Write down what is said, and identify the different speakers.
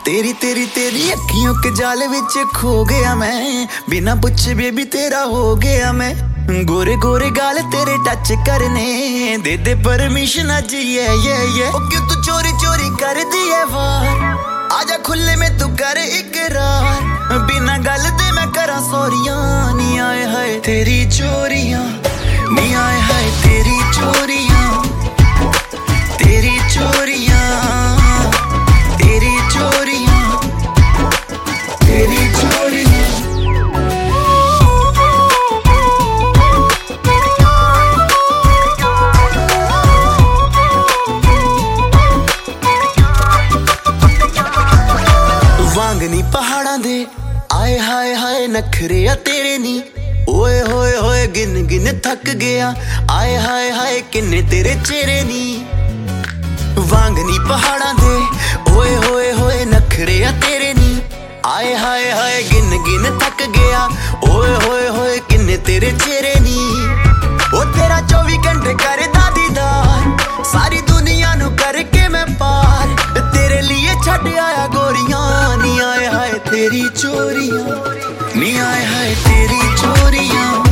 Speaker 1: तेरी तेरी तेरी अखियों के जाल विच खो गया मैं, बिना पूछे बेबी तेरा हो गया मैं। गोरे गोरे गाल तेरे टच करने दे दे परमिशन अज ये ओ क्यों तू चोरी चोरी कर दी है वार, आजा खुले में तू कर इकरार। बिना गल दे मैं करा सोरियां, नी आए हाय तेरी चोरियां, नी आए हाय तेरी चोरियां, तेरी चोरियां, तेरी चोरियां, तेरी चोरियां। वांगनी पहाड़ां दे आए हाय हाय नखरे आ तेरे नी, ओए होए होए गिन गिन थक गया, आए हाय हाय किन्ने तेरे चेहरे नी। वांगनी पहाड़ां दे ओए होए होए नखरे आ तेरे नी, आए हाय हाय गिन गिन थक गया, ओए होए होए किन्ने तेरे चेहरे नी। ओ तेरा 24 घंटे करदा दीदार, सारी दुनिया नु करके मैं पार, तेरे लिए छड़ आया गोरियां, नी आए हाय तेरी चोरियां, नी आए हाय तेरी चोरियां।